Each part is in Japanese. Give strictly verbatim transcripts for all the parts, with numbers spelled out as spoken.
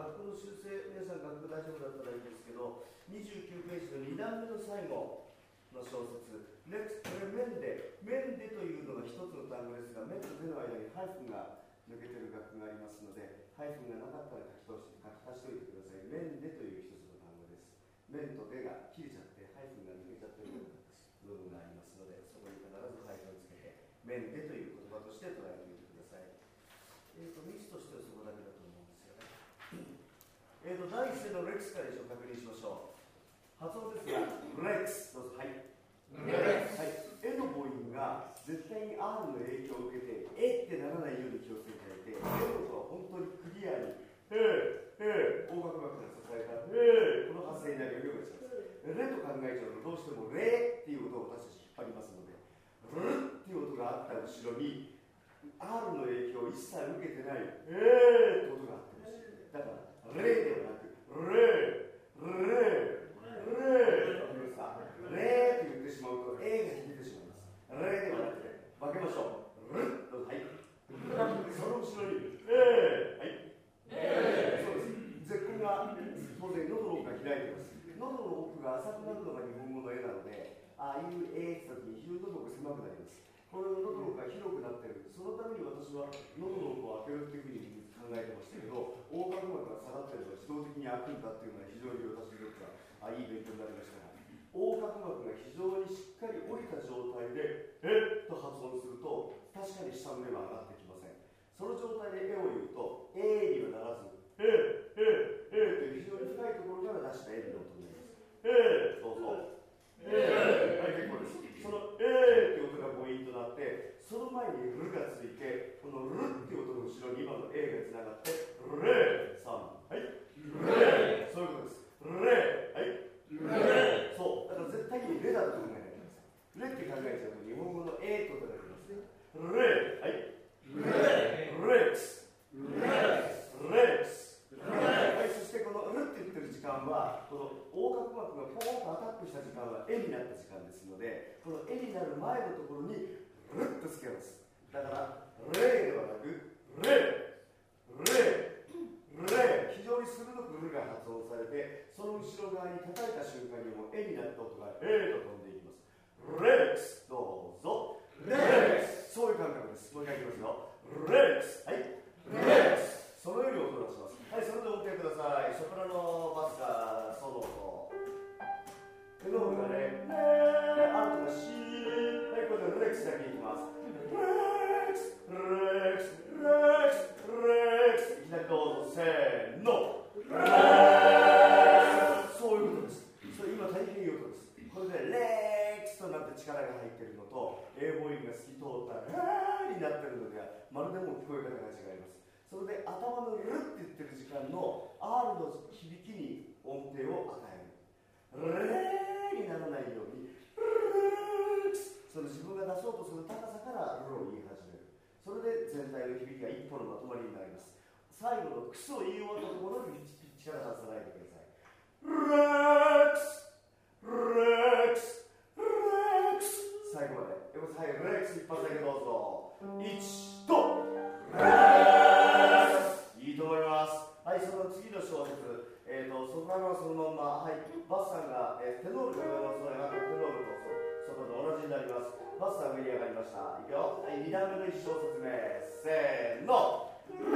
楽譜の修正、皆さん楽譜大丈夫だったらいいんですけど、にじゅうきゅうページのに段目の最後の小説、レックス、これ面で、面でというのが一つの単語ですが、面と手の間にハイフンが抜けてる楽譜がありますので、ハイフンがなかったら書き通して、書き足しておいてください。面でという一つの単語です。面と手が切れちゃって、ハイフンが抜けちゃってる部分がありますので、そこに必ずハイフンをつけて、面でという言葉として捉えてみてください。えーと、ミスとしてはそこだけだと思うんですよね。えーと、第一声のレックスから一応確認しましょう。発音ですが、レックス、どうぞ、はい。レックス。はい。えの母音が絶対に R の影響を受けて、えってならないように気をつけていただいて、えの音は本当にクリアに、えー、えー、横隔膜から支えた、えー、この発声になるようにします。レと考えちゃうと、どうしてもレっていう音を私たち引っ張りますので、ルっていう音があった後ろに、R の影響を一切受けてない、えーって音があってほしい。だから、レではなく、レー、レー、レー、わかりますか？レーって言ってしまうと、A が響いてしまいます。レーではなくて、分けましょう。ルッ、はい。その後ろに、えー、はい。えー、そうです。絶根が、当然、喉の奥が開いています。喉の奥が浅くなるのが日本語の絵なので、ああいうえーって時に非常に喉が狭くなります。これの喉の奥が広くなっている。そのために私は喉の奥を開けるっていうふうに考えてましたけど、横隔膜が下がっていれば自動的に開くんだっていうのは非常に私にとってはあいい勉強になりましたが、横隔膜が非常にしっかり降りた状態でえっと発音すると、確かに下の目は上がってきません。その状態でえを言うと、えにはならず、ええええという非常に深いところから出したえの音になります。えー、そうそう。えー、はい、結構です。そのえーって音が母音となって、その前にルがついて、このルっていう音の後ろに今の A がつながって、レー、さん、はい、レー、そういうことです。レー、はい、レー、そう、だから絶対にレだと考えないでください。レって考えちゃうと日本語の A と音が出ますね。レー、はい、レー、レックス、レックス、はい、そしてこのルって言ってる時間は、この横隔膜がポーンとアタックした時間はえになった時間ですので、このえになる前のところにルッとつけます。だからレーではなくレー、レー、レー、非常に鋭くルが発音されて、その後ろ側に叩いた瞬間にもうえになった音がえーと飛んでいきます。レックス、どうぞ。レックス、そういう感覚です。もう一回いきますよ。レックス、はい、レックス、そのように音を出します。はい、それでお受けください。ソプラノバスがソロとテノールがね、レー、アルトがシー、はい、これでレックスだけいきます。レックス、レックス、レックス、レックス、いきなりどうぞ、せーの、レックス、そういうことです。それ今大変いい音です。これでレックスとなって力が入っているのと、英語音が透き通ったレーになっているのでは、まるでもう聞こえ方が違います。それで頭のルって言ってる時間の R の響きに音程を与える。レーにならないように、レックス、その自分が出そうとする高さからルを言い始める。それで全体の響きが一本のまとまりになります。最後のクソを言い終わったところに力を出さないでください。レックス、レックス、レックス、最後まで。でも最後、レックス一発だけどうぞ。いちとレックス、いいと思います。はい、その次の小説、えーと、ソプラノはそのまま、はい、バスさんが、えー、テノールが上の空がテノールとソプラノ同じになります。バスさん上に上がりました。いくよ。はい、に段目のいち小節目。せーの。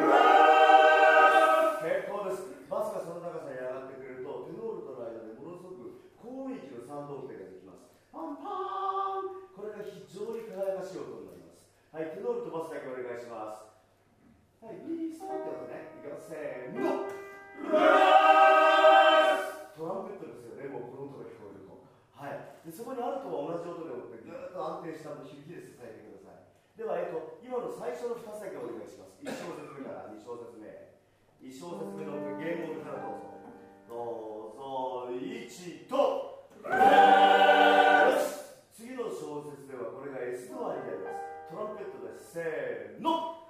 結構です。バスがその高さに上がってくれると、テノールとの間でものすごく高音域の三度音程ができます。パンパーン、これが非常に輝かしい音になります。はい、テノールとバスだけお願いします。はい、リースターって音ね。いきます。せーの。トランペットですよね、もうこの音が聞こえると。はい。でそこにアルトは同じ音でもって、ぐーっと安定した響きで支えてください。では、えっと、今の最初のふたつだけお願いします。いち小節目からに小節目。いち小節目のゲーム音からどうぞ。どうぞ、いちと。次の小節ではこれが エス ドアになります。トランペットです。せーの。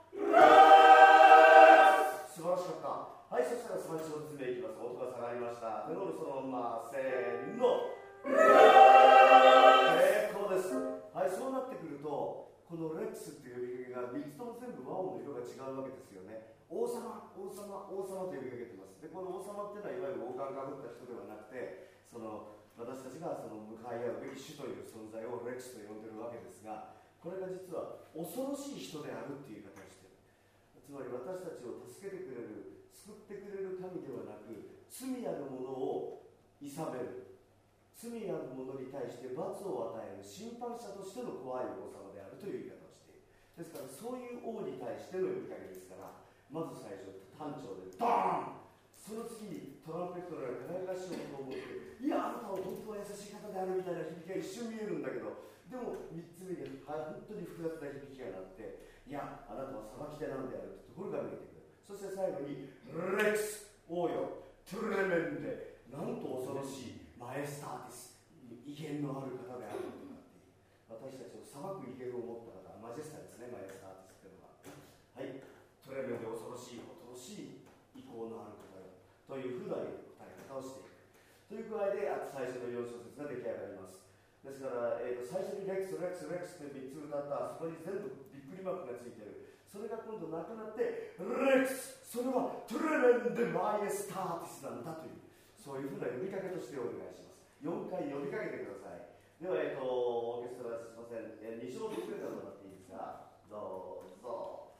素晴らしかった。はい、そしたらさん小節目いきます。音が下がりました。テノールそのまま、せーの。結構です。はい、そうなってくると、このレックスっていう呼びかけがみっつとも全部和音の色が違うわけですよね。王様、王様、王様と呼びかけてます。 でこの王様っていうのは、いわゆる王冠かぶった人ではなくて、その私たちがその向かい合うべき主という存在をレクスと呼んでるわけですが、これが実は恐ろしい人であるっていう言い方をしている。つまり私たちを助けてくれる、救ってくれる神ではなく、罪ある者を諌める、罪ある者に対して罰を与える審判者としての怖い王様であるという言い方をしている。ですからそういう王に対しての呼びかけですから、まず最初単調でドーン、その次にトランペットのような輝かしい音を持って、いや、あなたは本当は優しい方であるみたいな響きが一瞬見えるんだけど、でもみっつめに本当に複雑な響きがなって、いや、あなたは裁き手なんであるというところが見えてくる。そして最後にレクス、王よ、トゥレメンデ、なんと恐ろしいマエスターティス、威厳のある方であるとなっている。私たちを裁く威厳を持った方、マジェスタですね、マエスターティスというのは。はい、トレメンデ、恐ろしい、恐ろしい意向のある方よというふうな答え方をしていく。という具合で最初のよん小節が出来上がります。ですから、えー、と最初にレクス、レクス、レクスってみっつ歌った、そこに全部びっくりマークがついてる。それが今度なくなって、レクス、それはトレメンデマイエスターティスなんだという、そういうふうな呼びかけとしてお願いします。よんかい呼びかけてください。では、えー、とオーケストラ、すみません、えー、に小節くらいもらっていいですか。どうぞ。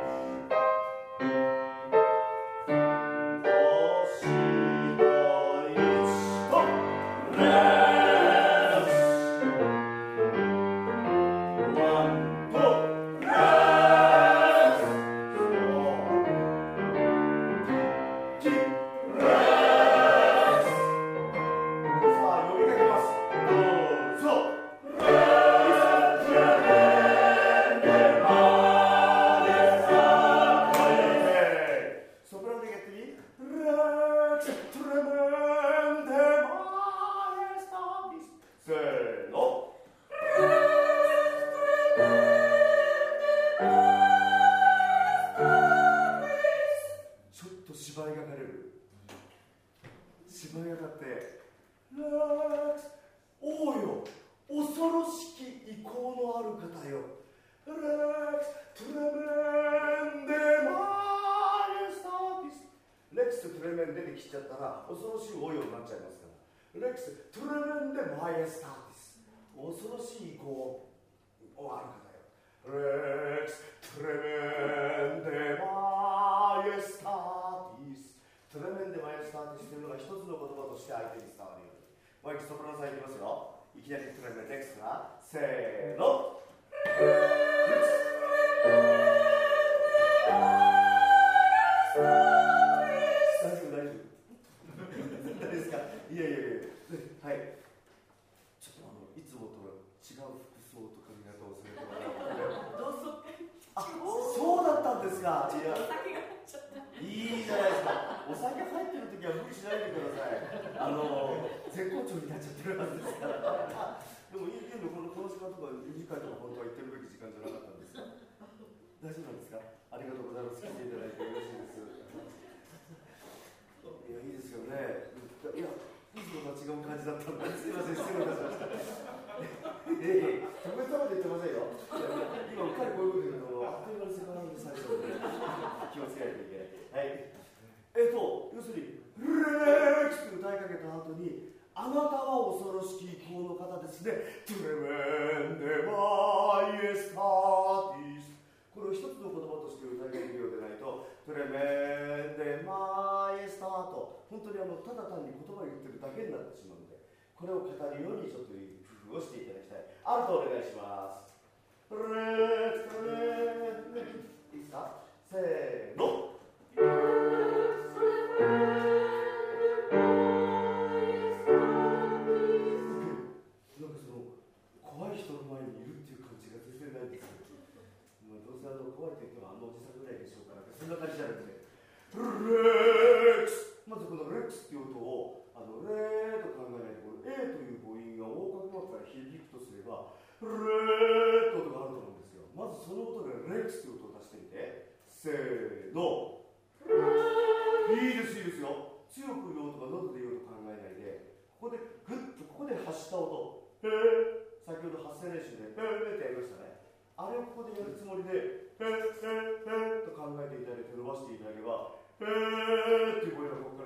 これを語るようにちょっと工夫をしていただきたい。アルトお願いします。レッツレッツいいですか。せーの。なんかその怖い人の前にいるっていう感じが全然ないんですよ。まあ、どうせあの怖いと言ってもあのおじさんぐらいでしょうから、そんな感じじゃなくて、レックス、まずこのレックスっていう音をあのレーと考えないと、この A という母音が横隔膜から響くとすれば、レーって音があると思うんですよ。まずその音でレックスって音を出してみて、せーの。いいです、いいですよ。強く言おうとか喉で言おうと考えないで、ここでグッとここで発した音、へー、先ほど発声練習でへーってやりましたね。あれをここでやるつもりで、へーへーへーと考えていただいて伸ばしていただけば、へーっていう声がここ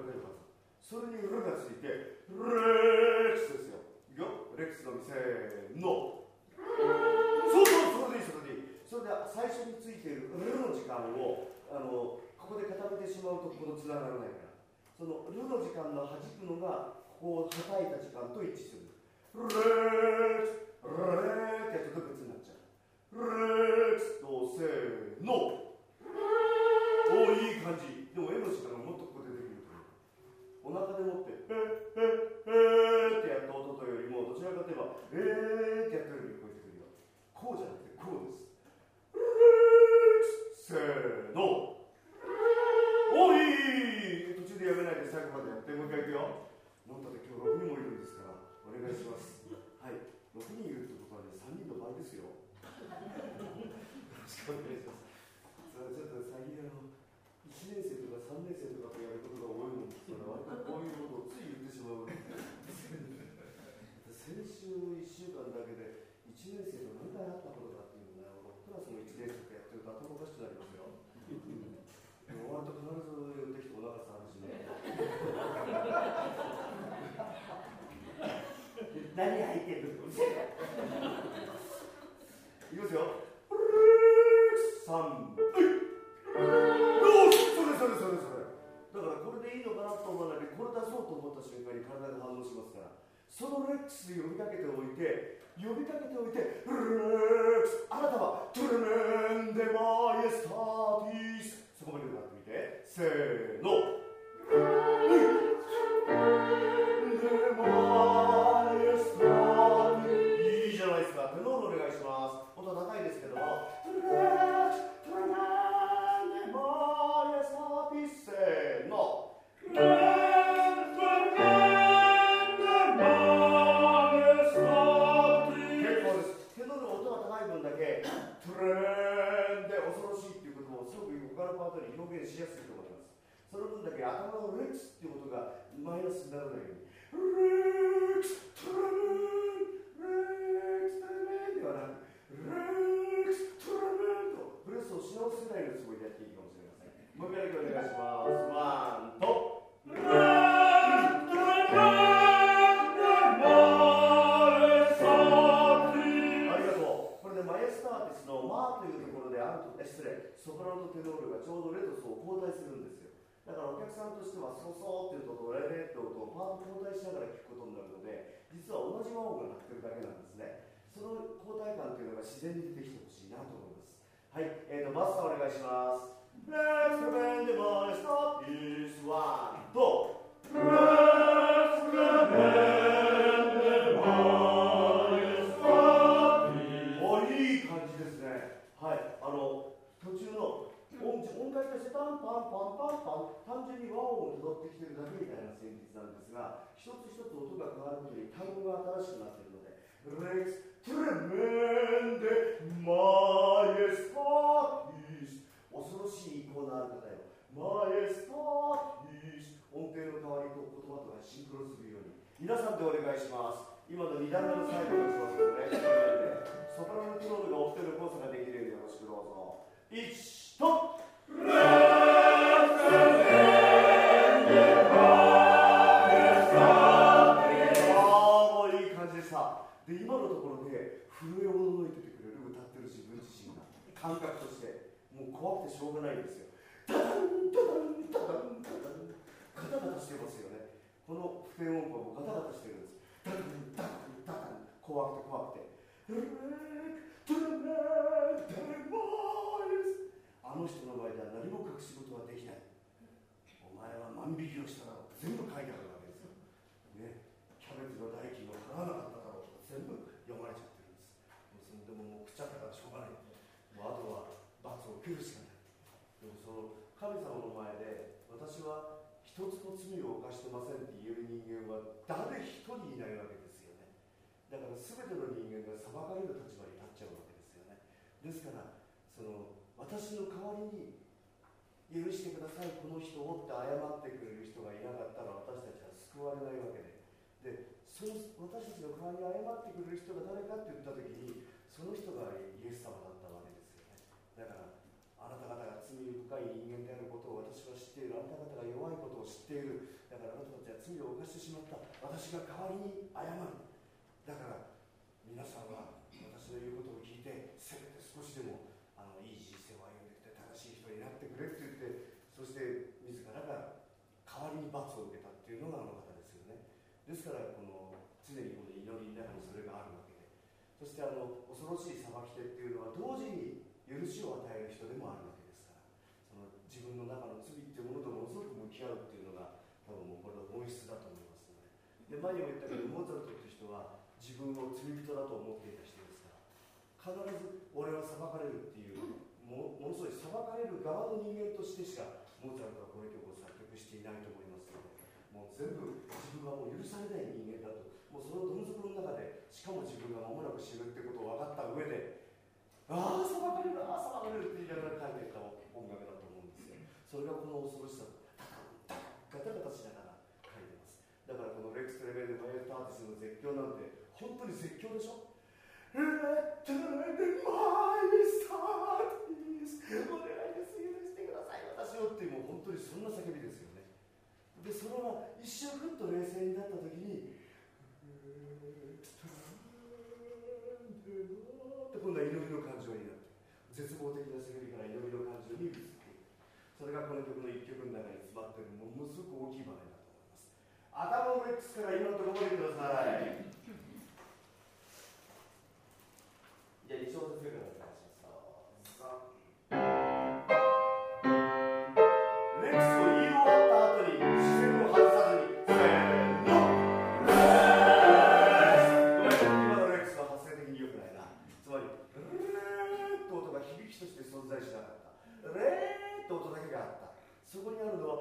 それにルがついてレックスですよ。いくよ、レックスのみせーの。そうそう、それでいい、それでいい。それで最初についているルの時間をあのここで固めてしまうとこのつながらないから、そのルの時間の弾くのがここを叩いた時間と一致する。レックスレーってやつと別になっちゃう。レックスとせーの。おお、いい感じ。でも絵の時間がもっとここでできるという。お腹でもって「えええってやった音とよりも、どちらかといえば「えー」ってやったように聞こえてくるよ。こうじゃなくてこうです。せーの。おー、いいいい。途中でやめないで最後までやって、もう一回いくよ。なんだって今日ろくにんもいるんですからお願いします。はい、ろくにんいるってことはね、さんにんの倍ですよ。よろしくお願いします。それちょっと最近あのいちねん生とかさんねん生とかとやることが多いもんですから、割とこういうことをつい言ってしまう。先週いっしゅうかんだけでいちねん生と何回会ったことかっていうのをね、クラスもいちねん生とかやってると頭おかしくなりますよ。でも終わると必ず寄ってきてお腹触るしね。何入ってるの？いきますよ。さん、はい。よし、それそれそれそれ。だからこれでいいのかなと思わないで、これ出そうと思った瞬間に体が反応しますから、そのレックスで呼びかけておいて、呼びかけておいて、レックス、あなたはトゥルメンデマイエスターティス、そこまで歌ってみて、せーの。いいじゃないですか。テノールお願いします。音は高いですけども、トゥルメンデマイエスターティス、せーの。トゥレーンで恐ろしいっていうこともすごく他のパートに表現しやすいと思います。その分だけ頭のレックスっていうことがマイナスにならないように、レックストゥレーン、レックストゥレーンではなく、レックストゥレーンとブレスをし直すぐらいのつもりでやっていいかもしれません。もう一回だけお願いします。ワンとレックストゥレーン。マイエスターティスのマーというところでアルト、失礼、ソプラノとテノールがちょうどレとソを交代するんですよ。だからお客さんとしてはソソーっていう音とレレって音をパート交代しながら聞くことになるので、実は同じ和音が鳴ってるだけなんですね。その交代感というのが自然に出てきてほしいなと思います。はい、えーと、バスさんお願いします。Let's spend the majesty is one と Let's spend the majesty。いい感じですね。はい、あの途中の音音階としてタンパンパンパンパン、単純に和音をたどってきてるだけみたいな旋律なんですが、一つ一つ音が変わることに単語が新しくなっているので、レックストレメンデマイエスタティス、恐ろしい意向のある方よ。マイエスタティス、音程の代わりと言葉とがシンクロするように皆さんでお願いします。今のに段目の最後の調整ですね。ソプラノテノールがオクテーブ交差ができるようによろしくどうぞ。いちとレッツああ、もういい感じでした。で、今のところで震えをのいててくれる歌ってる自分自身が感覚としてもう怖くてしょうがないんですよ。タタンタタンタタンタタンガタガタしてますよね。この不全音符はもうガタガタしてるんです。タタンタタンタタン、怖くて怖くてあの人の前では何も隠し事はできない。お前は万引きをしただろうって全部書いてあるわけですよ、ね、キャベツの代金を払わなかっただろうとか全部読まれちゃってるんです。そんでももう食っちゃったからしょうがない。もうあとは罰を受けるしかない。でもその神様の前で私は一つの罪を犯してませんって言える人間は誰一人いないわけですよね。だから全ての人間が裁かれる立場になっちゃうわけですよね。ですからその私の代わりに許してくださいこの人をって謝ってくれる人がいなかったら私たちは救われないわけで、でその私たちの代わりに謝ってくれる人が誰かって言った時にその人がイエス様だったわけですよね。だからあなた方が罪深い人間であることを私は知っている。あなた方が弱いことを知っている。 している。だからあなたたちは罪を犯してしまった。私が代わりに謝る。だから皆さんは私の言うことを聞いて、せめて少しでもあのいい人生を歩んできて正しい人になってくれって言って、そして自らが代わりに罰を受けたっていうのがあの方ですよね。ですからこの常にこの祈りの中にそれがあるわけで、そしてあの恐ろしい裁き手っていうのは同時に許しを与える人でもあるわけですから、その自分の中の罪っていうものとものすごく向き合うっていうのが多分もうこれは本質だと思いますので。で前にも言ったけど、モーツァルトっていう人は自分を罪人だと思っていた人ですから、必ず俺は裁かれるっていうも ものすごい裁かれる側の人間としてしかモーツァルトはこの曲を作曲していないと思いますので、もう全部自分はもう許されない人間だと、もうそのどん底の中で、しかも自分が間もなく死ぬってことを分かった上で、ああ裁かれる、ああ裁かれるって言いながら書いていった音楽だと思うんですよ。それがこの恐ろしさ、ガタガタしながら書いてます。だからこのレックス・トレベル・マイエル・ターティスの絶叫なんて本当に絶叫でしょ。Let my stars お願いです、許してください私をっていう、もう本当にそんな叫びですよね。でそれが一瞬ふっと冷静になった時に、って今度は祈りの感情になって、絶望的な叫びから祈りの感情に移っていく。それがこの曲の一曲の中に詰まっているものすごく大きい場面だと思います。頭のレックスから今のところ覚えてください。じゃあに小節目からお願いします。レックスを言い終わった後に視線を外さずにせーのレックス。今のレックスは発声的に良くないな。つまりレーッと音が響きとして存在しなかった。レーッと音だけがあった。そこにあるのは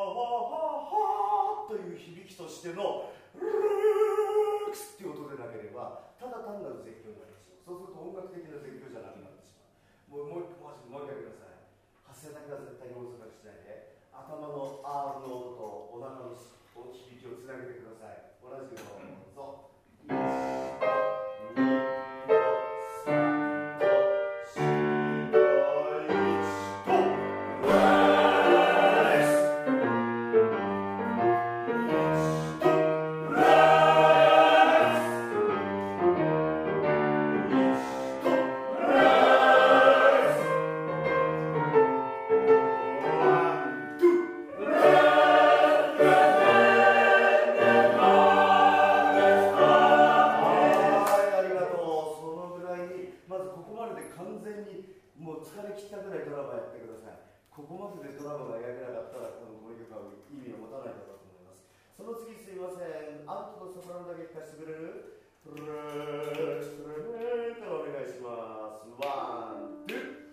はーはーはーという響きとしてのレックスっていう音でなければ、ただ単なる絶叫になります。そうすると音楽的な絶叫じゃなくなってしまう。もうもうもう一回ください。発声だけは絶対におろそかにしないで、頭の R の音とお腹の響きをつなげてください。同じくどうぞ。いち、に、ご、さん、ご、し、ご、いち、ご、レックス。ここまででドラマが描けなかったら、多分この曲は意味を持たないだろうと思います。その次すいません、アルトとソプラノだけ聞かせてくれる？プレースプレーからお願いします。ワン、ツー。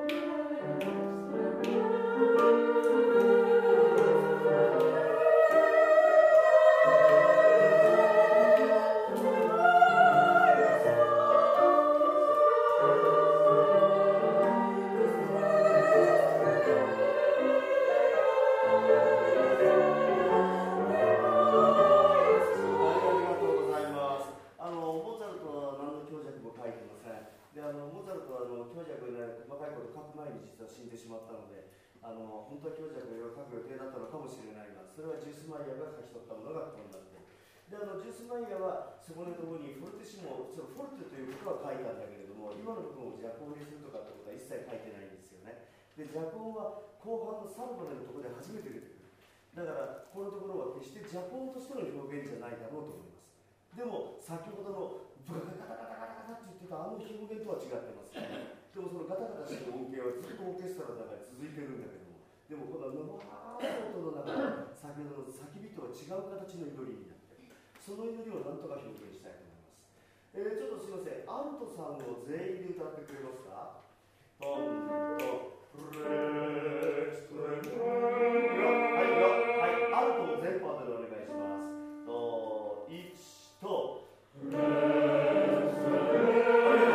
死んでしまったので、あの本当は強弱を書く予定だったのかもしれないが、それはジュースマイヤーが書き取ったものがこうなっている。であのジュースマイヤーはそこのところにフォルティシモ、そのフォルテということは書いたんだけれども、今の部分を弱音にするとかってことは一切書いてないんですよね。で弱音は後半のサルバネのところで初めて出てくる。だからこのところは決して弱音としての表現じゃないだろうと思います。でも先ほどのブカカカカカカカカって言ってたあの表現とは違ってますね。でもそのガタガタした音源はずっとオーケストラの中で続いてるんだけども、でもこの生音の中で先ほどの叫びとは違う形の祈りになっている。その祈りを何とか表現したいと思います。えー、ちょっとすいません、アルトさんを全員で歌ってくれますか？トントプレスプレスはいよ、はい、アルトを全パートでお願いします。といちとプレスプレス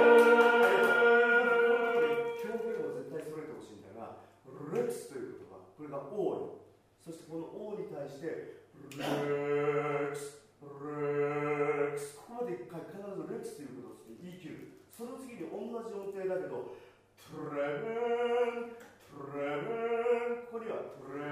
レックスという言葉、これが O よ。そしてこの O に対してレックス、レックス、ここまで一回必ずレックスということを言い切る。その次に同じ音程だけどトレベン、トレベン、ここにはトレ